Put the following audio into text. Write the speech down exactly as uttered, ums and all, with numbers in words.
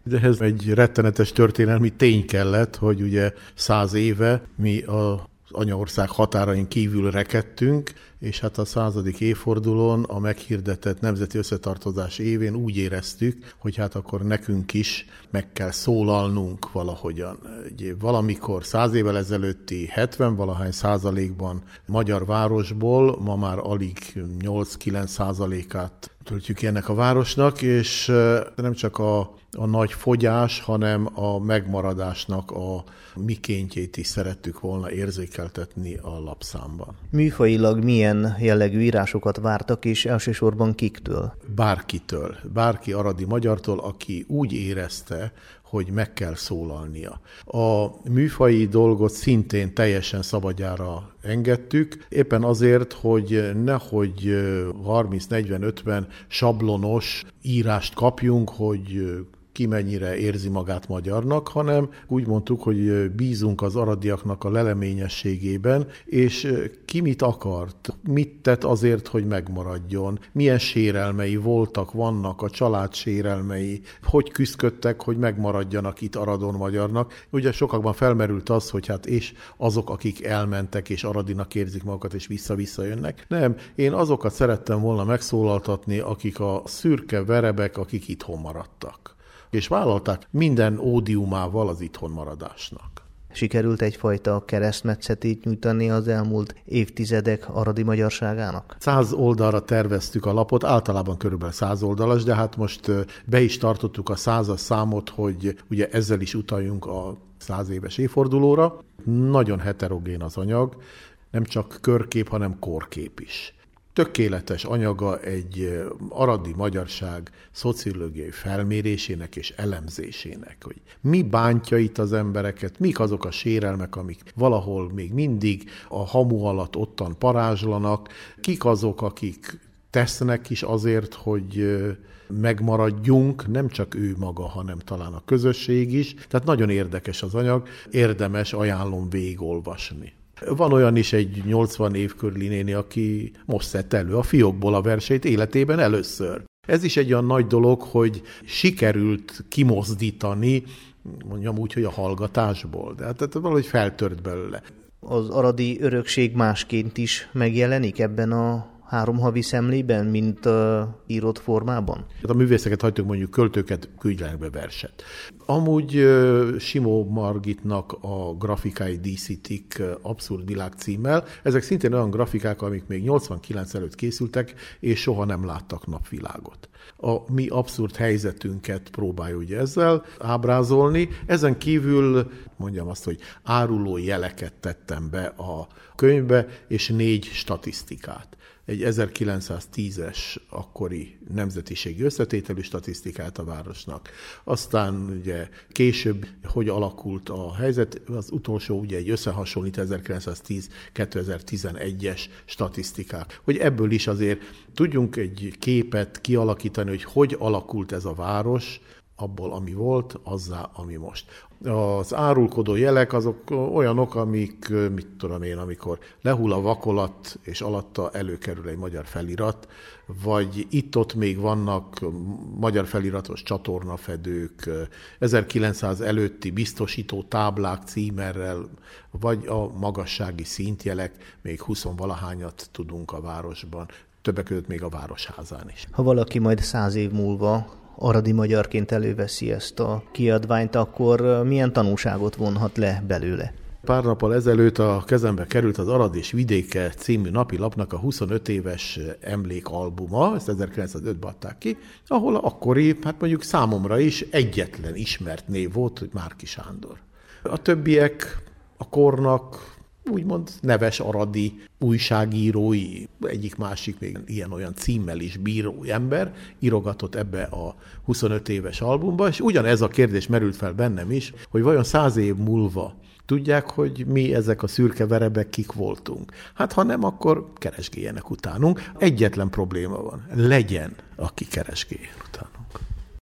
De ez egy rettenetes történelmi tény kellett, hogy ugye száz éve mi a anyaország határain kívül rekedtünk, és hát a századik évfordulón a meghirdetett nemzeti összetartozás évén úgy éreztük, hogy hát akkor nekünk is meg kell szólalnunk valahogyan. Valamikor száz évvel ezelőtti hetven-valahány százalékban magyar városból ma már alig nyolc-kilenc százalékát töltjük ennek a városnak, és nem csak a, a nagy fogyás, hanem a megmaradásnak a mikéntjét is szerettük volna érzékeltetni a lapszámban. Műfajilag milyen jellegű írásokat vártak, és elsősorban kiktől? Bárkitől. Bárki aradi magyartól, aki úgy érezte, hogy meg kell szólalnia. A műfaji dolgot szintén teljesen szabadjára engedtük, éppen azért, hogy nehogy harminc negyven ötven sablonos írást kapjunk, hogy ki mennyire érzi magát magyarnak, hanem úgy mondtuk, hogy bízunk az aradiaknak a leleményességében, és ki mit akart, mit tett azért, hogy megmaradjon, milyen sérelmei voltak, vannak a család sérelmei, hogy küzdködtek, hogy megmaradjanak itt Aradon magyarnak. Ugye sokakban felmerült az, hogy hát és azok, akik elmentek és aradinak érzik magukat és vissza-vissza jönnek. Nem, én azokat szerettem volna megszólaltatni, akik a szürke verebek, akik itthon maradtak. És vállalták minden ódiumával az itthonmaradásnak. Sikerült egyfajta keresztmetszetét nyújtani az elmúlt évtizedek aradi magyarságának? Száz oldalra terveztük a lapot, általában körülbelül száz oldalas, de hát most be is tartottuk a százas számot, hogy ugye ezzel is utaljunk a száz éves évfordulóra. Nagyon heterogén az anyag, nem csak körkép, hanem korkép is. Tökéletes anyaga egy aradi magyarság szociológiai felmérésének és elemzésének, hogy mi bántja itt az embereket, mik azok a sérelmek, amik valahol még mindig a hamu alatt ottan parázslanak, kik azok, akik tesznek is azért, hogy megmaradjunk, nem csak ő maga, hanem talán a közösség is. Tehát nagyon érdekes az anyag, érdemes, ajánlom végigolvasni. Van olyan is egy nyolcvan év körüli néni, aki most szedte elő a fiókból a verseit életében először. Ez is egy olyan nagy dolog, hogy sikerült kimozdítani, mondjam úgy, hogy a hallgatásból. De hát valahogy feltört belőle. Az aradi örökség másként is megjelenik ebben a három havi szemlében, mint uh, írott formában? A művészeket hagytuk, mondjuk költőket, küldjenek be verset. Amúgy uh, Simó Margitnak a grafikái díszítik uh, Abszurd világ címmel. Ezek szintén olyan grafikák, amik még nyolcvankilenc előtt készültek, és soha nem láttak napvilágot. A mi abszurd helyzetünket próbálja ugye ezzel ábrázolni. Ezen kívül mondjam azt, hogy áruló jeleket tettem be a könyvbe, és négy statisztikát. Egy ezerkilencszáztízes akkori nemzetiségi összetételű statisztikát a városnak. Aztán ugye később, hogy alakult a helyzet, az utolsó ugye egy összehasonlít ezerkilencszáztíz kétezer-tizenegyes statisztikák. Hogy ebből is azért tudjunk egy képet kialakítani, hogy hogy alakult ez a város, abból, ami volt, azzá, ami most. Az árulkodó jelek azok olyanok, amik, mit tudom én, amikor lehull a vakolat, és alatta előkerül egy magyar felirat, vagy itt-ott még vannak magyar feliratos csatornafedők, ezerkilencszáz előtti biztosító táblák címerrel, vagy a magassági szintjelek, még huszonvalahányat tudunk a városban, többek között még a városházán is. Ha valaki majd száz év múlva aradi magyarként előveszi ezt a kiadványt, akkor milyen tanulságot vonhat le belőle? Pár nappal ezelőtt a kezembe került az Arad és vidéke című napilapnak a huszonöt éves emlékalbuma, ezt ezerkilencszázötben adták ki, ahol akkori, hát mondjuk számomra is egyetlen ismert név volt, hogy Márki Sándor. A többiek a kornak úgymond neves aradi újságírói, egyik-másik még ilyen-olyan címmel is bíró ember írogatott ebbe a huszonöt éves albumba, és ugyanez a kérdés merült fel bennem is, hogy vajon száz év múlva tudják, hogy mi ezek a szürke verebek kik voltunk. Hát ha nem, akkor keresgéljenek utánunk. Egyetlen probléma van. Legyen, aki keresgéljen utánunk.